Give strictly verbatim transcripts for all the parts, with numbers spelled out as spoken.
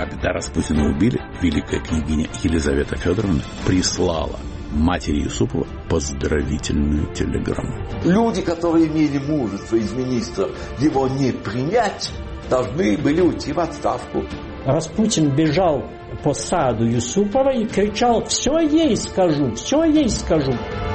Когда Распутина убили, великая княгиня Елизавета Федоровна прислала матери Юсупова поздравительную телеграмму. Люди, которые имели мужество из министров его не принять, должны были уйти в отставку. Распутин бежал по саду Юсупова и кричал: «Все ей скажу, все ей скажу».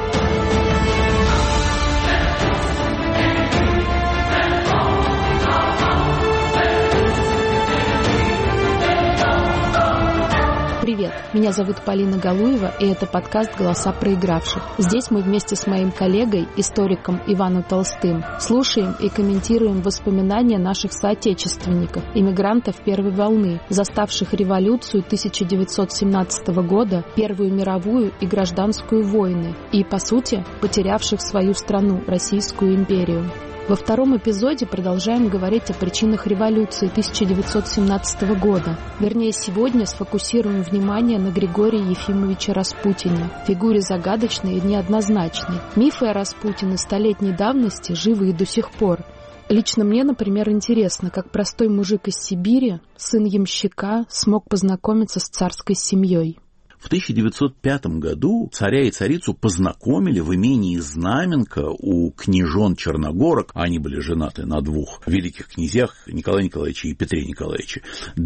Привет, меня зовут Полина Галуева, и это подкаст «Голоса проигравших». Здесь мы вместе с моим коллегой, историком Иваном Толстым, слушаем и комментируем воспоминания наших соотечественников, иммигрантов первой волны, заставших революцию тысяча девятьсот семнадцатого года, Первую мировую и гражданскую войны, и, по сути, потерявших свою страну, Российскую империю. Во втором эпизоде продолжаем говорить о причинах революции тысяча девятьсот семнадцатого года. Вернее, сегодня сфокусируем внимание на Григории Ефимовиче Распутине, фигуре загадочной и неоднозначной. Мифы о Распутине столетней давности живы и до сих пор. Лично мне, например, интересно, как простой мужик из Сибири, сын ямщика, смог познакомиться с царской семьей. В тысяча девятьсот пятом году царя и царицу познакомили в имении Знаменка у княжон Черногорок. Они были женаты на двух великих князьях, Николае Николаевиче и Петре Николаевиче.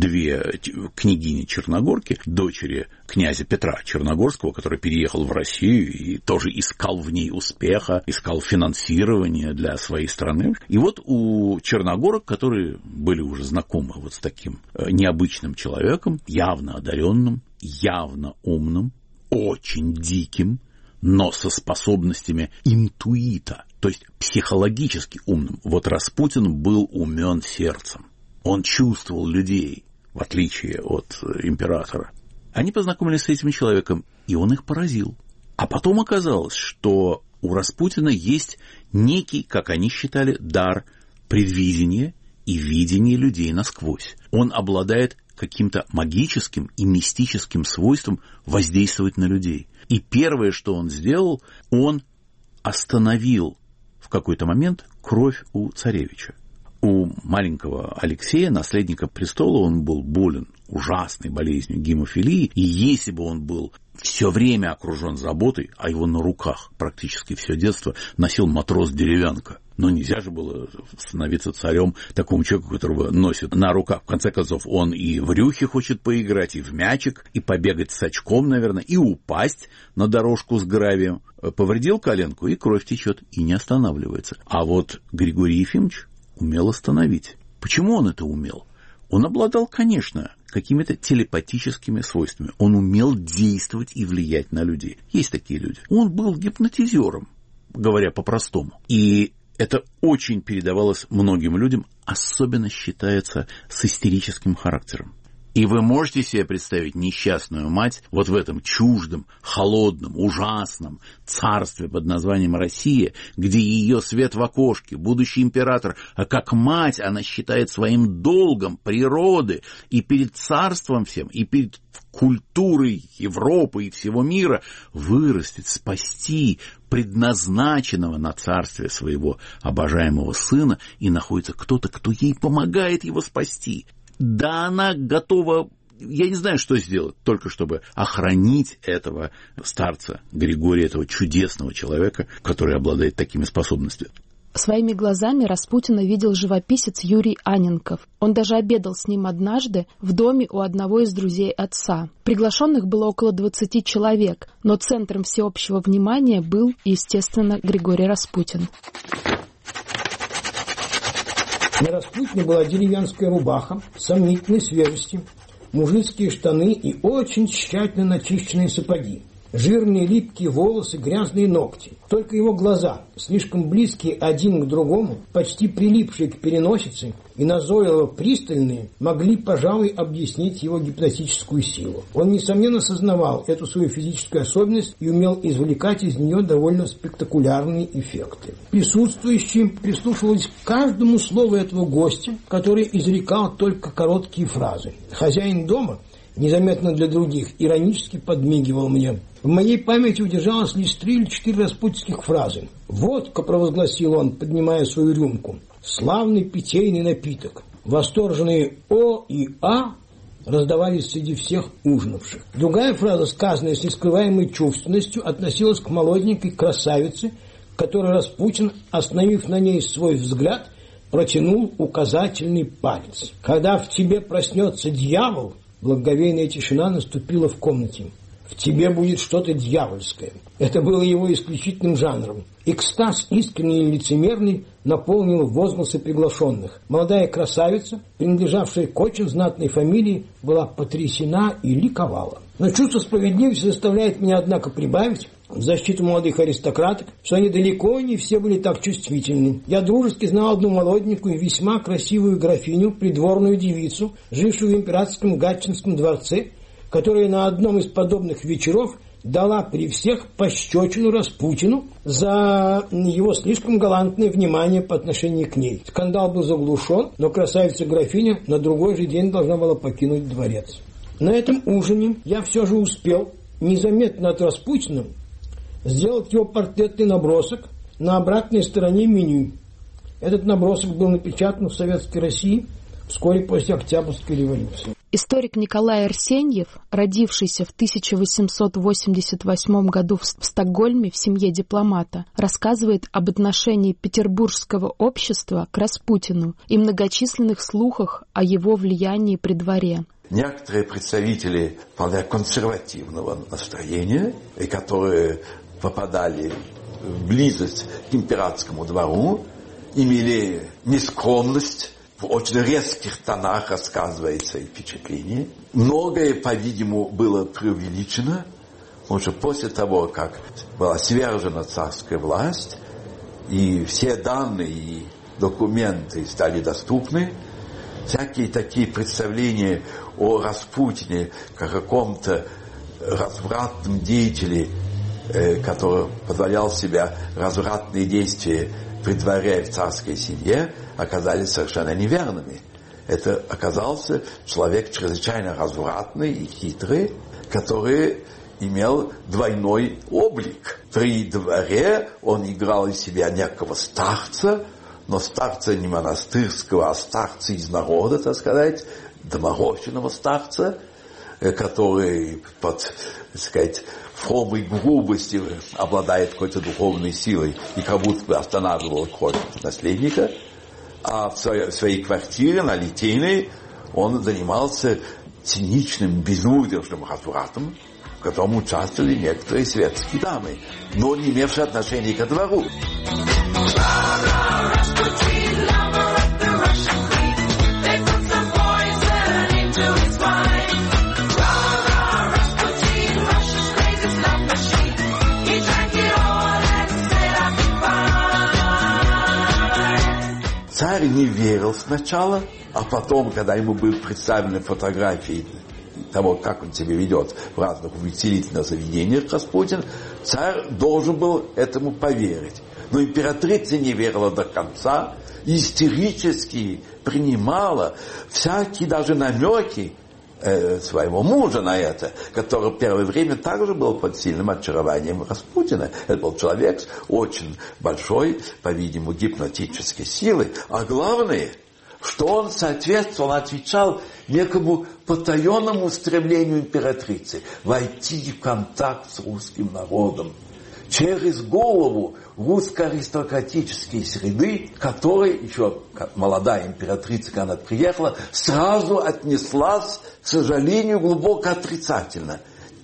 Две княгини Черногорки, дочери князя Петра Черногорского, который переехал в Россию и тоже искал в ней успеха, искал финансирование для своей страны. И вот у Черногорок, которые были уже знакомы вот с таким необычным человеком, явно одаренным, явно умным, очень диким, но со способностями интуита, то есть психологически умным. Вот Распутин был умен сердцем. Он чувствовал людей, в отличие от императора. Они познакомились с этим человеком, и он их поразил. А потом оказалось, что у Распутина есть некий, как они считали, дар предвидения и видения людей насквозь. Он обладает каким-то магическим и мистическим свойством воздействовать на людей. И первое, что он сделал, он остановил в какой-то момент кровь у царевича. У маленького Алексея, наследника престола, он был болен ужасной болезнью гемофилии, и если бы он был все время окружен заботой, а его на руках практически все детство носил матрос-деревянка. Но нельзя же было становиться царем такому человеку, которого носит на руках. В конце концов, он и в рюхе хочет поиграть, и в мячик, и побегать с очком, наверное, и упасть на дорожку с гравием. Повредил коленку, и кровь течет, и не останавливается. А вот Григорий Ефимович умел остановить. Почему он это умел? Он обладал, конечно, какими-то телепатическими свойствами. Он умел действовать и влиять на людей. Есть такие люди. Он был гипнотизером, говоря по-простому. И это очень передавалось многим людям, особенно считается с истерическим характером. И вы можете себе представить несчастную мать вот в этом чуждом, холодном, ужасном царстве под названием Россия, где ее свет в окошке, будущий император, а как мать она считает своим долгом природы и перед царством всем, и перед культурой Европы и всего мира вырастить, спасти предназначенного на царствие своего обожаемого сына, и находится кто-то, кто ей помогает его спасти. Да, она готова, я не знаю, что сделать, только чтобы охранить этого старца Григория, этого чудесного человека, который обладает такими способностями. Своими глазами Распутина видел живописец Юрий Анненков. Он даже обедал с ним однажды в доме у одного из друзей отца. Приглашенных было около двадцати человек, но центром всеобщего внимания был, естественно, Григорий Распутин. На Распутине была деревенская рубаха сомнительной свежести, мужицкие штаны и очень тщательно начищенные сапоги, жирные липкие волосы, грязные ногти. Только его глаза, слишком близкие один к другому, почти прилипшие к переносице и назойливо пристальные, могли, пожалуй, объяснить его гипнотическую силу. Он, несомненно, сознавал эту свою физическую особенность и умел извлекать из нее довольно спектакулярные эффекты. Присутствующие прислушивались к каждому слову этого гостя, который изрекал только короткие фразы. Хозяин дома, незаметно для других, иронически подмигивал мне. В моей памяти удержалось лишь три или четыре распутинских фразы. «Водка», — провозгласил он, поднимая свою рюмку, — «славный питейный напиток». Восторженные «О» и «А» раздавались среди всех ужинавших. Другая фраза, сказанная с нескрываемой чувственностью, относилась к молоденькой красавице, которой Распутин, остановив на ней свой взгляд, протянул указательный палец. Когда в тебе проснется дьявол, благоговейная тишина наступила в комнате. В тебе будет что-то дьявольское. Это было его исключительным жанром. Экстаз, искренний и лицемерный, наполнил возгласы приглашенных. Молодая красавица, принадлежавшая к очень знатной фамилии, была потрясена и ликовала. Но чувство справедливости заставляет меня, однако, прибавить в защиту молодых аристократок, что они далеко не все были так чувствительны. Я дружески знал одну молоденькую, весьма красивую графиню, придворную девицу, жившую в императорском Гатчинском дворце, которая на одном из подобных вечеров дала при всех пощечину Распутину за его слишком галантное внимание по отношению к ней. Скандал был заглушен, но красавица-графиня на другой же день должна была покинуть дворец. На этом ужине я все же успел незаметно от Распутина сделать его портретный набросок на обратной стороне меню. Этот набросок был напечатан в Советской России вскоре после Октябрьской революции. Историк Николай Арсеньев, родившийся в тысяча восемьсот восемьдесят восьмом году в Стокгольме в семье дипломата, рассказывает об отношении петербургского общества к Распутину и многочисленных слухах о его влиянии при дворе. Некоторые представители вполне консервативного настроения, и которые попадали в близость к императорскому двору, имели нескромность, в очень резких тонах рассказывается и впечатление. Многое, по-видимому, было преувеличено, потому что после того, как была свержена царская власть, и все данные и документы стали доступны, всякие такие представления о Распутине, как о каком-то развратном деятеле, который позволял себе развратные действия при дворе в царской семье, оказались совершенно неверными. Это оказался человек чрезвычайно развратный и хитрый, который имел двойной облик. При дворе он играл из себя некого старца, но старца не монастырского, а старца из народа, так сказать, доморощенного старца, который под, так сказать, формой грубости обладает какой-то духовной силой и как будто бы останавливал кровь наследника. А в своей, в своей квартире на Литейной он занимался циничным, безудержным развратом, в котором участвовали некоторые светские дамы, но не имевшие отношения ко двору. Царь не верил сначала, а потом, когда ему были представлены фотографии того, как он себя ведет в разных увеселительных заведениях, Распутин, царь должен был этому поверить. Но императрица не верила до конца, истерически принимала всякие даже намеки э, своего мужа на это, который в первое время также был под сильным очарованием Распутина. Это был человек с очень большой, по-видимому, гипнотической силой. А главное, что он соответствовал, он отвечал некому потаенному стремлению императрицы войти в контакт с русским народом через голову русско-аристократические среды, которые еще как молодая императрица, когда она приехала, сразу отнеслась, к сожалению, глубоко отрицательно,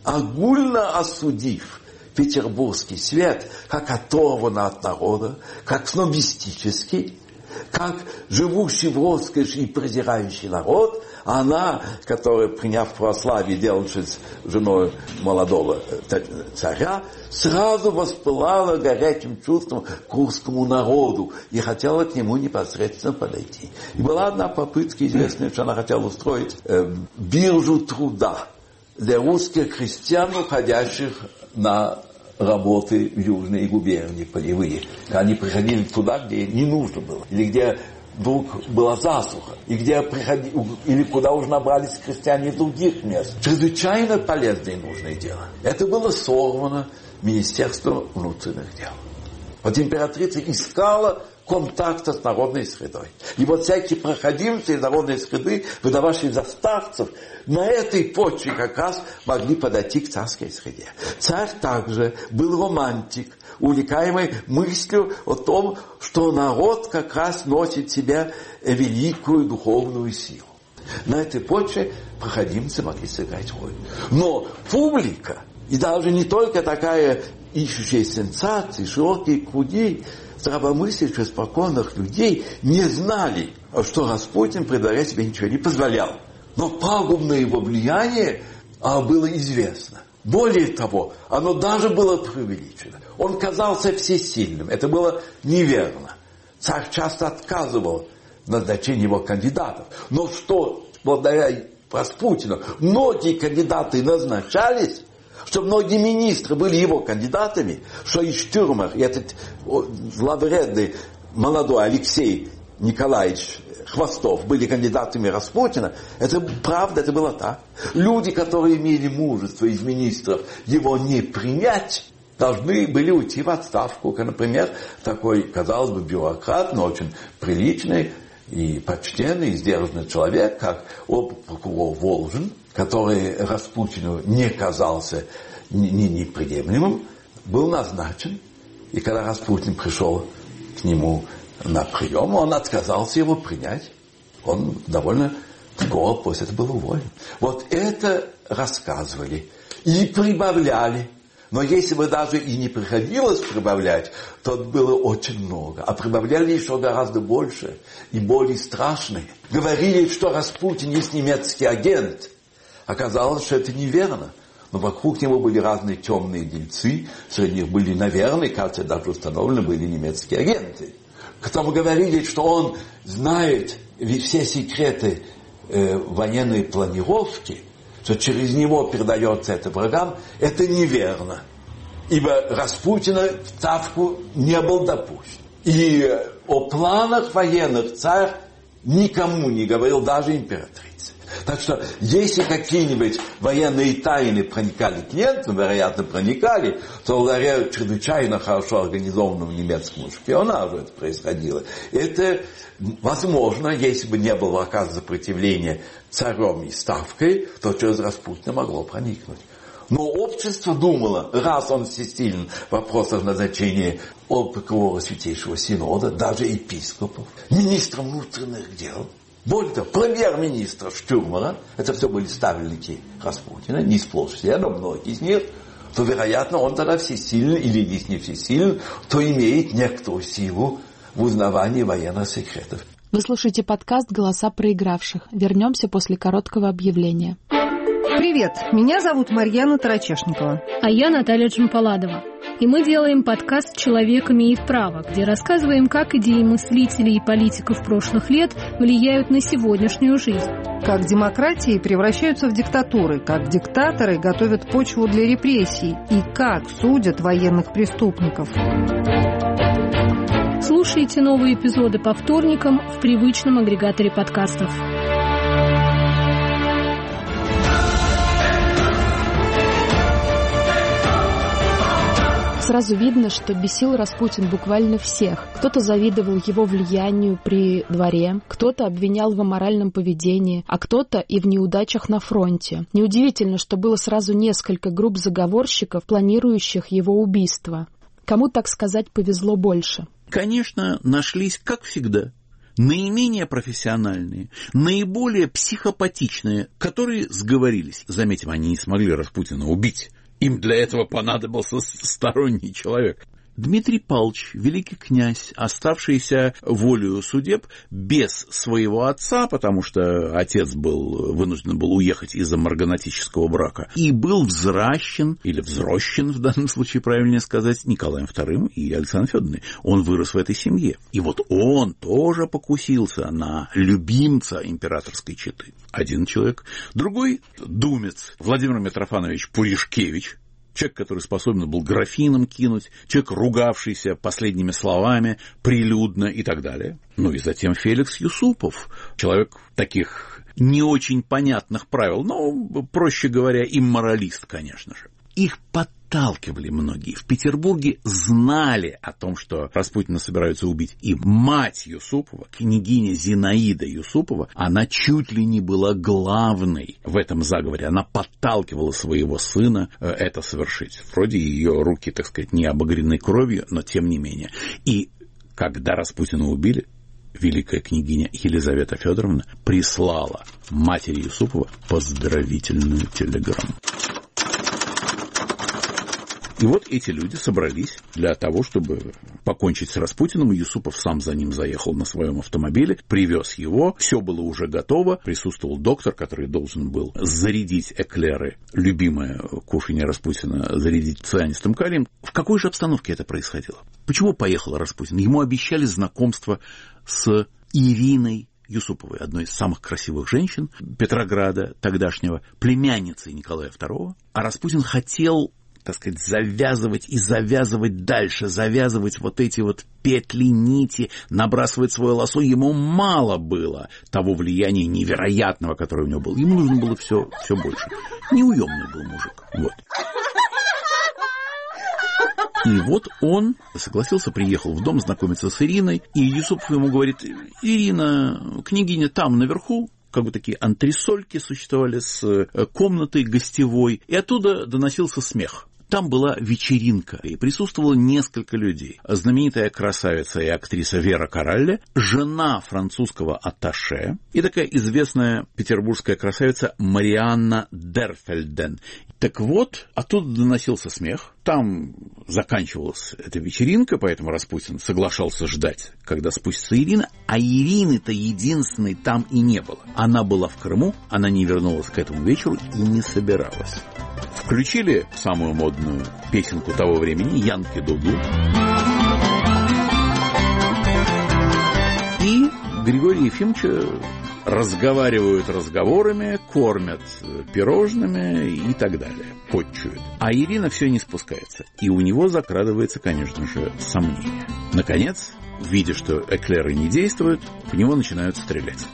огульно осудив петербургский свет как оторванный от народа, как снобистический, как живущий в роскоши и презирающий народ, а она, которая, приняв православие, делавшись женой молодого царя, сразу воспылала горячим чувством к русскому народу и хотела к нему непосредственно подойти. И была одна попытка известная, что она хотела устроить э, биржу труда для русских крестьян, уходящих на работы в южные губернии полевые. Они приходили туда, где не нужно было, или где вдруг была засуха, и где приходили, или куда уже набрались крестьяне из других мест. Чрезвычайно полезное и нужное дело. Это было сорвано Министерством внутренних дел. Вот императрица искала контакта с народной средой. И вот всякие проходимцы из народной среды, выдававшие за старцев, на этой почве как раз могли подойти к царской среде. Царь также был романтик, увлекаемый мыслью о том, что народ как раз носит в себе великую духовную силу. На этой почве проходимцы могли сыграть роль. Но публика, и даже не только такая ищущая сенсации, широкие круги здравомыслящих, спокойных людей не знали, что Распутин при дворе себе ничего не позволял. Но пагубное его влияние а, было известно. Более того, оно даже было преувеличено. Он казался всесильным. Это было неверно. Царь часто отказывал в назначении его кандидатов. Но что, благодаря Распутину, многие кандидаты назначались, что многие министры были его кандидатами, что и Штюрмер, и этот зловредный молодой Алексей Николаевич Хвостов были кандидатами Распутина, это правда, это было так. Люди, которые имели мужество из министров его не принять, должны были уйти в отставку. Как, например, такой, казалось бы, бюрократ, но очень приличный и почтенный, и сдержанный человек, как прокурор Волжин, который Распутину не казался неприемлемым, был назначен. И когда Распутин пришел к нему на прием, он отказался его принять. Он довольно скоро после этого был уволен. Вот это рассказывали и прибавляли. Но если бы даже и не приходилось прибавлять, то было очень много. А прибавляли еще гораздо больше и более страшные. Говорили, что Распутин есть немецкий агент. Оказалось, что это неверно. Но вокруг него были разные темные дельцы. Среди них были, наверное, кажется, даже установлены были немецкие агенты. Которому говорили, что он знает все секреты э, военной планировки, что через него передается это врагам, это неверно. Ибо Распутина в Ставку не был допущен. И э, о планах военных царь никому не говорил, даже императрице. Так что, если какие-нибудь военные тайны проникали к немцам, вероятно, проникали, то благодаря чрезвычайно хорошо организованному немецкому шпионажу это происходило. Это возможно, если бы не было оказано сопротивления царем и ставкой, то через Распутина могло проникнуть. Но общество думало, раз он всесилен в вопросах назначения прокурора Святейшего Синода, даже епископов, министра внутренних дел, более того, премьер-министра Штюрмера, это все были ставленники Распутина, не сплошь все, но многие из них, то, вероятно, он тогда всесилен, или если не всесилен, то имеет некоторую силу в узнавании военных секретов. Вы слушаете подкаст «Голоса проигравших». Вернемся после короткого объявления. Привет, меня зовут Марьяна Тарачешникова. А я Наталья Джампаладова. И мы делаем подкаст «Человек имеет право», где рассказываем, как идеи мыслителей и политиков прошлых лет влияют на сегодняшнюю жизнь. Как демократии превращаются в диктатуры, как диктаторы готовят почву для репрессий и как судят военных преступников. Слушайте новые эпизоды по вторникам в привычном агрегаторе подкастов. Сразу видно, что бесил Распутин буквально всех. Кто-то завидовал его влиянию при дворе, кто-то обвинял в аморальном поведении, а кто-то и в неудачах на фронте. Неудивительно, что было сразу несколько групп заговорщиков, планирующих его убийство. Кому, так сказать, повезло больше? Конечно, нашлись, как всегда, наименее профессиональные, наиболее психопатичные, которые сговорились. Заметим, они не смогли Распутина убить. Им для этого понадобился сторонний человек. Дмитрий Павлович, великий князь, оставшийся волею судеб без своего отца, потому что отец был вынужден был уехать из-за марганатического брака, и был взращен, или взрощен, в данном случае правильнее сказать, Николаем вторым и Александрой Федоровной. Он вырос в этой семье. И вот он тоже покусился на любимца императорской четы. Один человек. Другой думец Владимир Митрофанович Пуришкевич, человек, который способен был графином кинуть, человек, ругавшийся последними словами, прилюдно и так далее. Ну и затем Феликс Юсупов, человек таких не очень понятных правил, но, проще говоря, имморалист, конечно же. их подталкивали многие. В Петербурге знали о том, что Распутина собираются убить. И мать Юсупова, княгиня Зинаида Юсупова, она чуть ли не была главной в этом заговоре. Она подталкивала своего сына это совершить. Вроде ее руки, так сказать, не обогрены кровью, но тем не менее. И когда Распутина убили, великая княгиня Елизавета Федоровна прислала матери Юсупова поздравительную телеграмму. И вот эти люди собрались для того, чтобы покончить с Распутиным. Юсупов сам за ним заехал на своем автомобиле, привез его. Все было уже готово. Присутствовал доктор, который должен был зарядить эклеры, любимое кушанье Распутина, зарядить цианистым калием. В какой же обстановке это происходило? Почему поехал Распутин? Ему обещали знакомство с Ириной Юсуповой, одной из самых красивых женщин Петрограда тогдашнего, племянницей Николая второго. А Распутин хотел, так сказать, завязывать и завязывать дальше, завязывать вот эти вот петли, нити, набрасывать свое лосо. Ему мало было того влияния невероятного, которое у него было. Ему нужно было все, все больше. Неуемный был мужик. Вот. И вот он согласился, приехал в дом знакомиться с Ириной, и Юсупов ему говорит: Ирина, княгиня там наверху, как бы такие антресольки существовали с комнатой гостевой, и оттуда доносился смех. Там была вечеринка, и присутствовало несколько людей. Знаменитая красавица и актриса Вера Коралле, жена французского атташе, и такая известная петербургская красавица Марианна Дерфельден. Так вот, оттуда доносился смех. Там заканчивалась эта вечеринка, поэтому Распутин соглашался ждать, когда спустится Ирина, а Ирины-то единственной там и не было. Она была в Крыму, она не вернулась к этому вечеру и не собиралась. Включили самую модную песенку того времени «Янки Дуду». И Григория Ефимовича разговаривают разговорами, кормят пирожными и так далее, подчуют. А Ирина все не спускается. И у него закрадывается, конечно же, сомнение. Наконец, видя, что эклеры не действуют, в него начинают стрелять.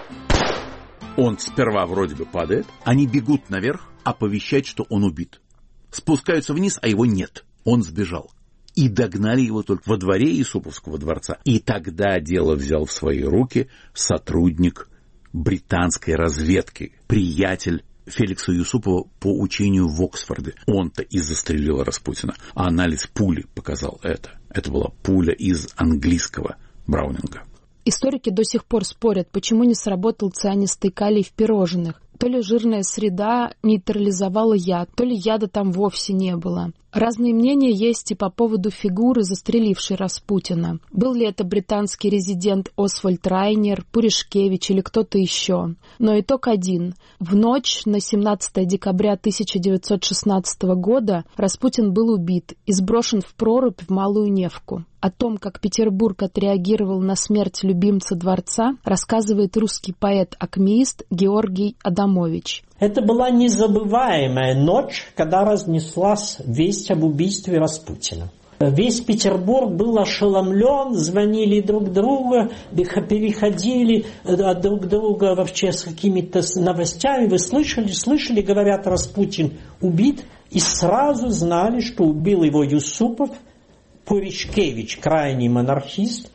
Он сперва вроде бы падает, они бегут наверх оповещать, что он убит. Спускаются вниз, а его нет. Он сбежал. И догнали его только во дворе Юсуповского дворца. И тогда дело взял в свои руки сотрудник британской разведки, приятель Феликса Юсупова по учению в Оксфорде. Он-то и застрелил Распутина. А анализ пули показал это. Это была пуля из английского Браунинга. Историки до сих пор спорят, почему не сработал цианистый калий в пирожных. То ли жирная среда нейтрализовала яд, то ли яда там вовсе не было. Разные мнения есть и по поводу фигуры, застрелившей Распутина. Был ли это британский резидент Освальд Райнер, Пуришкевич или кто-то еще. Но итог один. В ночь на семнадцатое декабря тысяча девятьсот шестнадцатого года Распутин был убит и сброшен в прорубь в Малую Невку. О том, как Петербург отреагировал на смерть любимца дворца, рассказывает русский поэт-акмеист Георгий Адамович. Это была незабываемая ночь, когда разнеслась весть об убийстве Распутина. Весь Петербург был ошеломлен, звонили друг другу, переходили от друг друга вообще с какими-то новостями. Вы слышали, слышали, говорят, Распутин убит, и сразу знали, что убил его Юсупов, Пуришкевич, крайний монархист,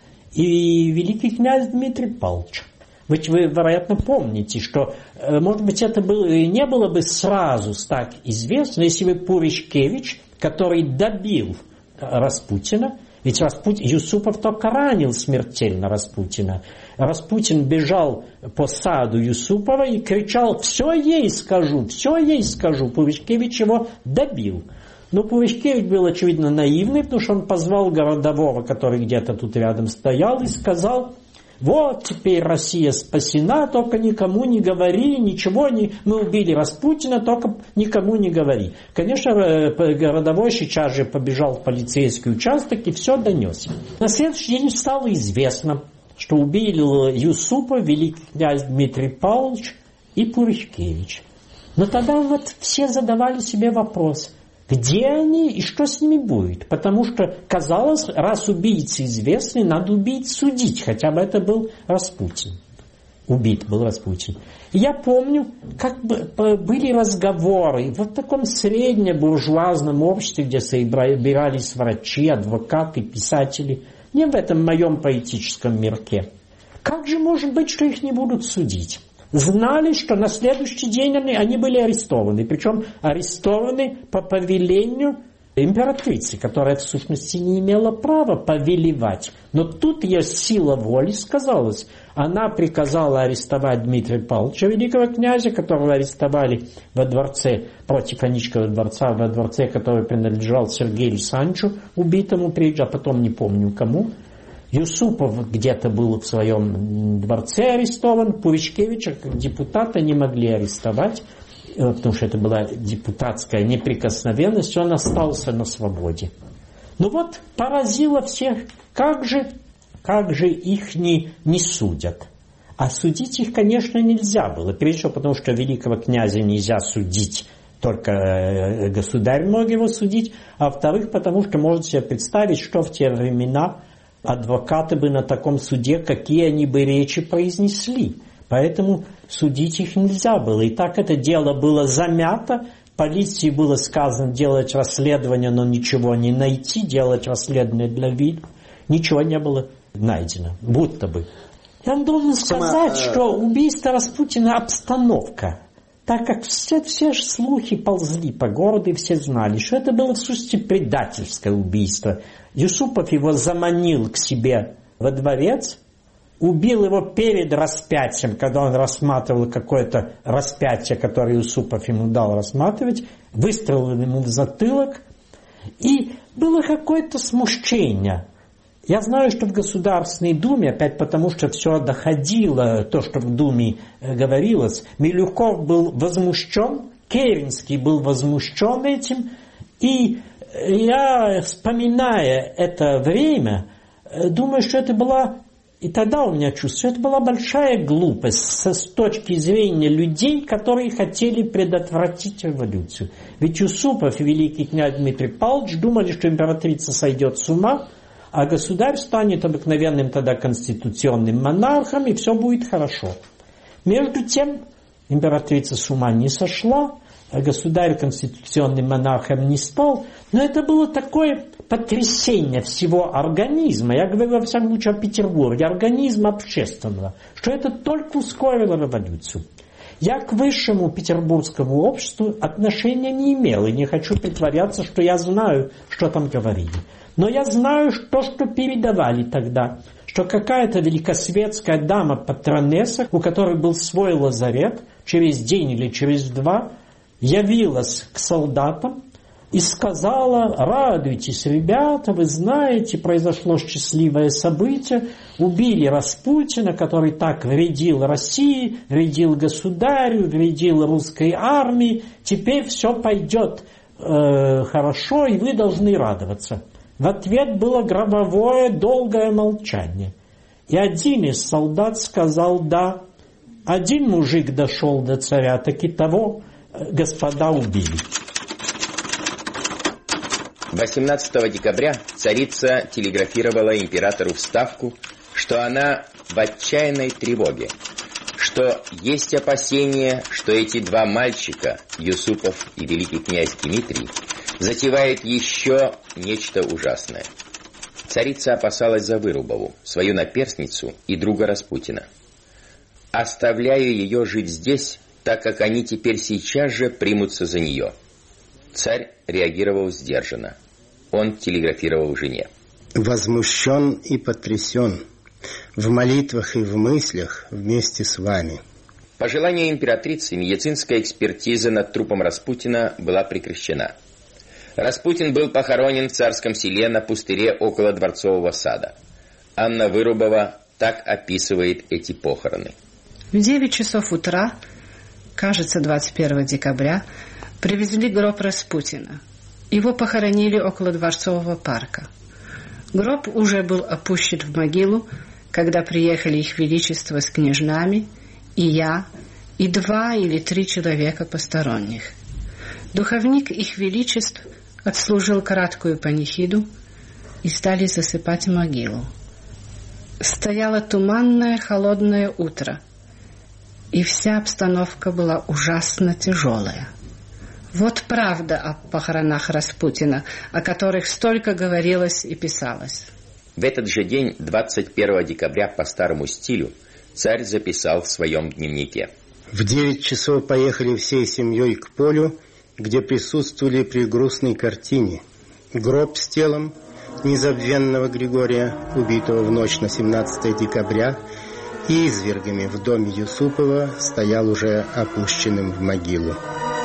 и великий князь Дмитрий Павлович. Ведь вы, вероятно, помните, что, может быть, это было, не было бы сразу так известно, если бы Пуришкевич, который добил Распутина, ведь Распутин, Юсупов только ранил смертельно Распутина. Распутин бежал по саду Юсупова и кричал: «Все ей скажу, все ей скажу». Пуришкевич его добил. Но Пуришкевич был, очевидно, наивный, потому что он позвал городового, который где-то тут рядом стоял, и сказал: «Вот теперь Россия спасена, только никому не говори, ничего не... Мы убили Распутина, только никому не говори». Конечно, городовой сейчас же побежал в полицейский участок и все донес. На следующий день стало известно, что убили Юсупа великий князь Дмитрий Павлович и Пуришкевич. Но тогда вот все задавали себе вопрос: где они и что с ними будет? Потому что, казалось, раз убийцы известны, надо убийц судить, хотя бы это был Распутин. убит был Распутин. И я помню, как бы были разговоры вот в таком среднебуржуазном обществе, где собирались врачи, адвокаты, писатели, не в этом моем поэтическом мирке. Как же может быть, что их не будут судить? Знали, что на следующий день они, они были арестованы. Причем арестованы по повелению императрицы, которая в сущности не имела права повелевать. Но тут ее сила воли сказалась. Она приказала арестовать Дмитрия Павловича, великого князя, которого арестовали во дворце, против Аничкова дворца, во дворце, который принадлежал Сергею Александровичу, убитому прежде, а потом не помню кому. Юсупов где-то был в своем дворце арестован, Пуричкевича как депутата не могли арестовать, потому что это была депутатская неприкосновенность, он остался на свободе. Ну вот, поразило всех, как же, как же их не, не судят. А судить их, конечно, нельзя было. Прежде всего, потому что великого князя нельзя судить, только государь мог его судить. А во-вторых, потому что можете себе представить, что в те времена адвокаты бы на таком суде, какие они бы речи произнесли. Поэтому судить их нельзя было. И так это дело было замято. Полиции было сказано делать расследование, но ничего не найти, делать расследование для вида. Ничего не было найдено. Будто бы. Я вам должен сказать, Сама... что убийство Распутина обстановка. Так как все, все же слухи ползли по городу, и все знали, что это было в сущности предательское убийство. Юсупов его заманил к себе во дворец, убил его перед распятием, когда он рассматривал какое-то распятие, которое Юсупов ему дал рассматривать, выстрелил ему в затылок, и было какое-то смущение. Я знаю, что в Государственной Думе, опять потому что все доходило, то, что в Думе говорилось, Милюков был возмущен, Керенский был возмущен этим, и я, вспоминая это время, думаю, что это была, и тогда у меня чувство, это была большая глупость с, с точки зрения людей, которые хотели предотвратить революцию. Ведь Юсупов и великий князь Дмитрий Павлович думали, что императрица сойдет с ума, а государь станет обыкновенным тогда конституционным монархом, и все будет хорошо. Между тем, императрица с ума не сошла, а государь конституционным монархом не стал, но это было такое потрясение всего организма, я говорю во всяком случае о Петербурге, организма общественного, что это только ускорило революцию. Я к высшему петербургскому обществу отношения не имел, и не хочу притворяться, что я знаю, что там говорили. Но я знаю то, что передавали тогда, что какая-то великосветская дама-патронесса, у которой был свой лазарет, через день или через два, явилась к солдатам и сказала: радуйтесь, ребята, вы знаете, произошло счастливое событие, убили Распутина, который так вредил России, вредил государю, вредил русской армии, теперь все пойдет э, хорошо, и вы должны радоваться. В ответ было гробовое долгое молчание. И один из солдат сказал: да, один мужик дошел до царя, так и того господа убили. восемнадцатого декабря царица телеграфировала императору вставку, что она в отчаянной тревоге, что есть опасения, что эти два мальчика, Юсупов и великий князь Дмитрий, затевает еще нечто ужасное. Царица опасалась за Вырубову, свою наперсницу и друга Распутина. «Оставляю ее жить здесь, так как они теперь сейчас же примутся за нее». Царь реагировал сдержанно. Он телеграфировал жене: «Возмущен и потрясен, в молитвах и в мыслях вместе с вами». По желанию императрицы медицинская экспертиза над трупом Распутина была прекращена. Распутин был похоронен в Царском селе на пустыре около Дворцового сада. Анна Вырубова так описывает эти похороны. В девять часов утра, кажется, двадцать первого декабря, привезли гроб Распутина. Его похоронили около Дворцового парка. Гроб уже был опущен в могилу, когда приехали их величество с княжнами, и я, и два или три человека посторонних. Духовник их величеств отслужил краткую панихиду, и стали засыпать могилу. Стояло туманное холодное утро, и вся обстановка была ужасно тяжелая. Вот правда о похоронах Распутина, о которых столько говорилось и писалось. В этот же день, двадцать первого декабря, по старому стилю, царь записал в своем дневнике. В девять часов поехали всей семьей к полю, где присутствовали при грустной картине. Гроб с телом незабвенного Григория, убитого в ночь на семнадцатое декабря, и извергами в доме Юсупова стоял уже опущенным в могилу.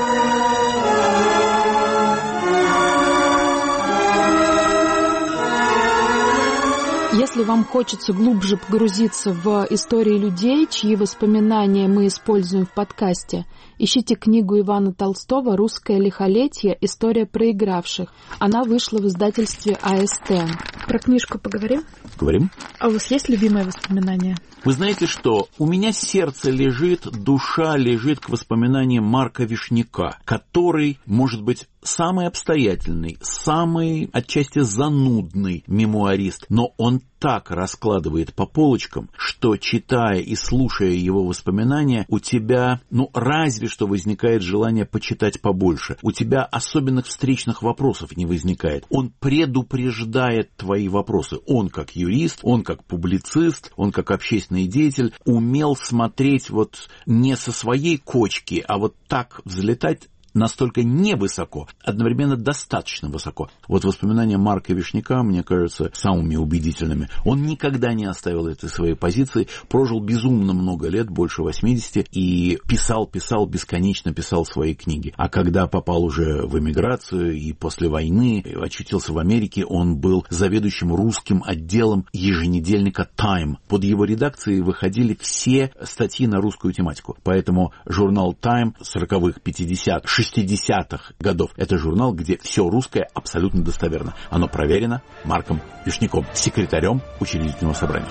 Если вам хочется глубже погрузиться в истории людей, чьи воспоминания мы используем в подкасте, ищите книгу Ивана Толстого «Русское лихолетие. История проигравших». Она вышла в издательстве А Эс Тэ. Про книжку поговорим? Говорим. А у вас есть любимое воспоминание? Вы знаете что? У меня сердце лежит, душа лежит к воспоминаниям Марка Вишняка, который, может быть, самый обстоятельный, самый отчасти занудный мемуарист, но он так раскладывает по полочкам, что, читая и слушая его воспоминания, у тебя, ну, разве что возникает желание почитать побольше. У тебя особенных встречных вопросов не возникает. Он предупреждает твои вопросы. Он, как юрист, он, как публицист, он, как общественный деятель, умел смотреть вот не со своей кочки, а вот так взлетать настолько невысоко, одновременно достаточно высоко. Вот воспоминания Марка Вишняка, мне кажется, самыми убедительными. Он никогда не оставил этой своей позиции, прожил безумно много лет, больше восьмидесяти, и писал, писал, бесконечно писал свои книги. А когда попал уже в эмиграцию и после войны очутился в Америке, он был заведующим русским отделом еженедельника Time. Под его редакцией выходили все статьи на русскую тематику. Поэтому журнал Time сороковых, пятидесятых, шестидесятых годов. Это журнал, где все русское абсолютно достоверно. Оно проверено Марком Вишняком, секретарем учредительного собрания.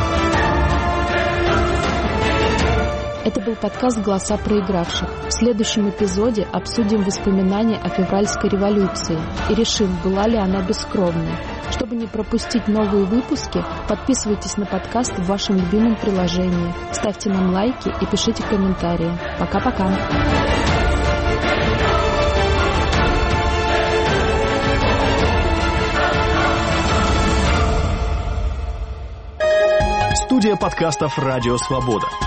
Это был подкаст «Голоса проигравших». В следующем эпизоде обсудим воспоминания о февральской революции и решим, была ли она бескровной. Чтобы не пропустить новые выпуски, подписывайтесь на подкаст в вашем любимом приложении, ставьте нам лайки и пишите комментарии. Пока-пока. Студия подкастов «Радио Свобода».